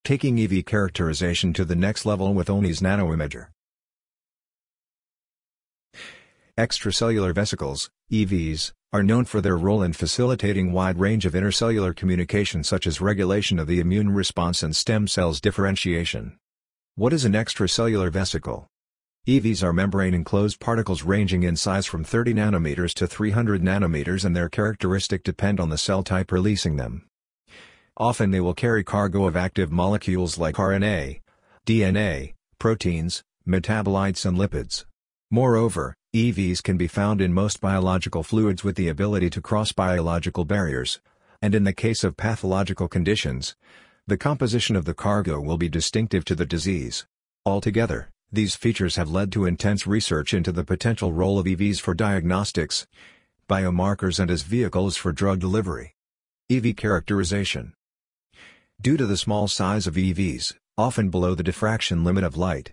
taking EV characterization to the next level with ONI's Nanoimager. Extracellular vesicles, EVs, are known for their role in facilitating wide range of intercellular communication such as regulation of the immune response and stem cells differentiation. What is an extracellular vesicle? EVs are membrane-enclosed particles ranging in size from 30 nanometers to 300 nanometers, and their characteristics depend on the cell type releasing them. Often they will carry cargo of active molecules like RNA, DNA, proteins, metabolites and lipids. Moreover, EVs can be found in most biological fluids with the ability to cross biological barriers, and in the case of pathological conditions, the composition of the cargo will be distinctive to the disease. Altogether, these features have led to intense research into the potential role of EVs for diagnostics, biomarkers and as vehicles for drug delivery. EV characterization. Due to the small size of EVs, often below the diffraction limit of light,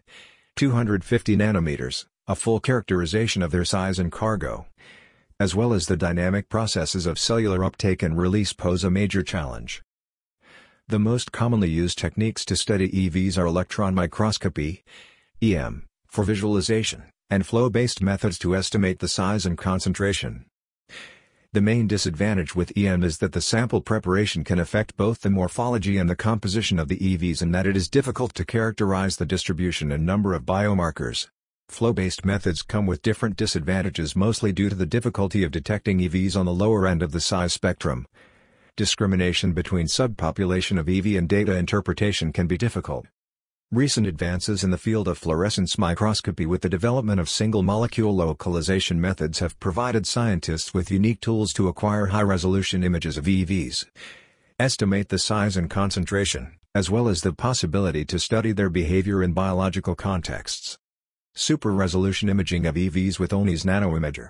250 nanometers, a full characterization of their size and cargo, as well as the dynamic processes of cellular uptake and release pose a major challenge. The most commonly used techniques to study EVs are electron microscopy, EM, for visualization, and flow-based methods to estimate the size and concentration. The main disadvantage with EM is that the sample preparation can affect both the morphology and the composition of the EVs, and that it is difficult to characterize the distribution and number of biomarkers. Flow-based methods come with different disadvantages, mostly due to the difficulty of detecting EVs on the lower end of the size spectrum. Discrimination between subpopulation of EV and data interpretation can be difficult. Recent advances in the field of fluorescence microscopy with the development of single-molecule localization methods have provided scientists with unique tools to acquire high-resolution images of EVs, estimate the size and concentration, as well as the possibility to study their behavior in biological contexts. Super-resolution imaging of EVs with ONI's Nanoimager.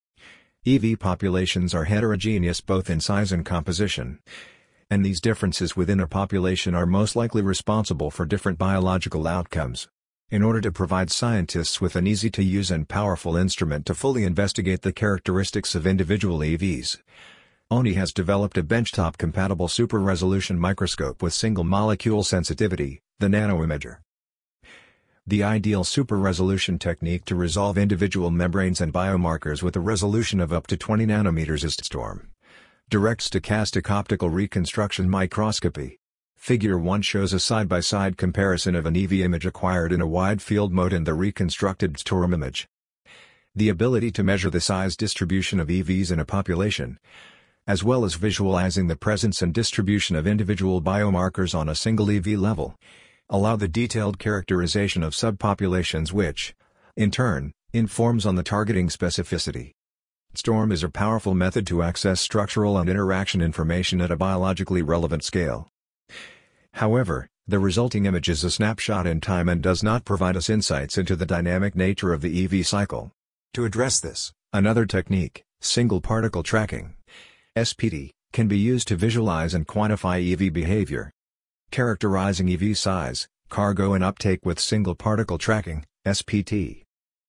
EV populations are heterogeneous both in size and composition, and these differences within a population are most likely responsible for different biological outcomes. In order to provide scientists with an easy-to-use and powerful instrument to fully investigate the characteristics of individual EVs, ONI has developed a benchtop-compatible super-resolution microscope with single-molecule sensitivity, the Nanoimager. The ideal super-resolution technique to resolve individual membranes and biomarkers with a resolution of up to 20 nanometers is STORM. Direct stochastic optical reconstruction microscopy. Figure 1 shows a side-by-side comparison of an EV image acquired in a wide-field mode and the reconstructed STORM image. The ability to measure the size distribution of EVs in a population, as well as visualizing the presence and distribution of individual biomarkers on a single EV level, allow the detailed characterization of subpopulations which, in turn, informs on the targeting specificity. STORM is a powerful method to access structural and interaction information at a biologically relevant scale. However, the resulting image is a snapshot in time and does not provide us insights into the dynamic nature of the EV cycle. To address this, another technique, single particle tracking, SPT, can be used to visualize and quantify EV behavior. Characterizing EV size, cargo and uptake with single particle tracking, SPT.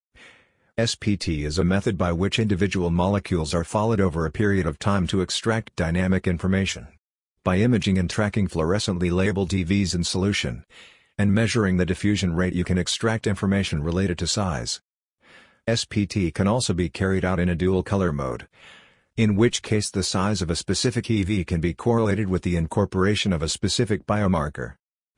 SPT is a method by which individual molecules are followed over a period of time to extract dynamic information. By imaging and tracking fluorescently labeled EVs in solution, and measuring the diffusion rate, you can extract information related to size. SPT can also be carried out in a dual color mode, in which case the size of a specific EV can be correlated with the incorporation of a specific biomarker.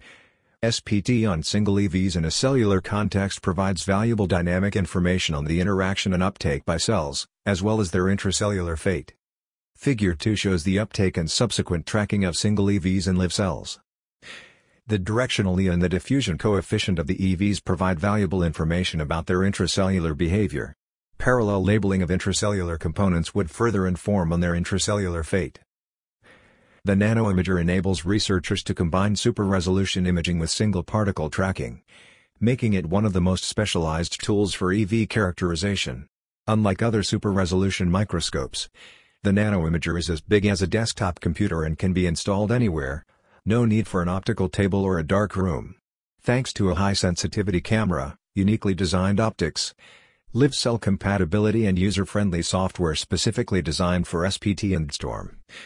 SPT on single EVs in a cellular context provides valuable dynamic information on the interaction and uptake by cells, as well as their intracellular fate. Figure 2 shows the uptake and subsequent tracking of single EVs in live cells. The directionality and the diffusion coefficient of the EVs provide valuable information about their intracellular behavior. Parallel labeling of intracellular components would further inform on their intracellular fate. The Nanoimager enables researchers to combine super-resolution imaging with single-particle tracking, making it one of the most specialized tools for EV characterization. Unlike other super-resolution microscopes, the Nanoimager is as big as a desktop computer and can be installed anywhere. No need for an optical table or a dark room. Thanks to a high-sensitivity camera, uniquely designed optics, live cell compatibility and user-friendly software specifically designed for SPT and STORM,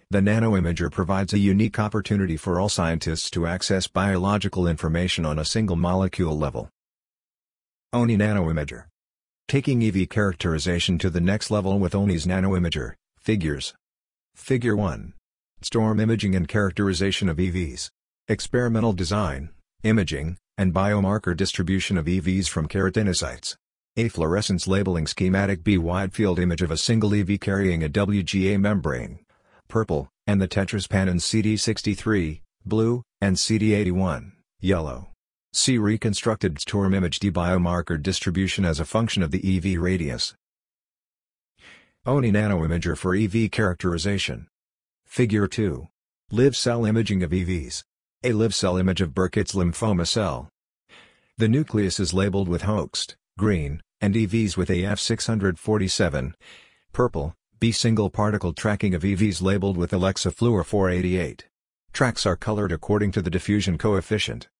The Nanoimager provides a unique opportunity for all scientists to access biological information on a single molecule level. ONI Nanoimager. Taking EV characterization to the next level with ONI's Nanoimager, figures. Figure 1. Storm imaging and characterization of EVs. Experimental design, imaging, and biomarker distribution of EVs from keratinocytes. A fluorescence labeling schematic. B. Wide field image of a single EV carrying a WGA membrane. Purple, and the tetraspanons CD63, blue, and CD81, yellow. C. Reconstructed storm image. D. Biomarker distribution as a function of the EV radius. ONI Nanoimager for EV characterization. Figure 2. Live cell imaging of EVs. A live cell image of Burkitt's lymphoma cell. The nucleus is labeled with host, green, and EVs with AF647, purple. B. Single particle tracking of EVs labeled with Alexa Fluor 488. Tracks are colored according to the diffusion coefficient.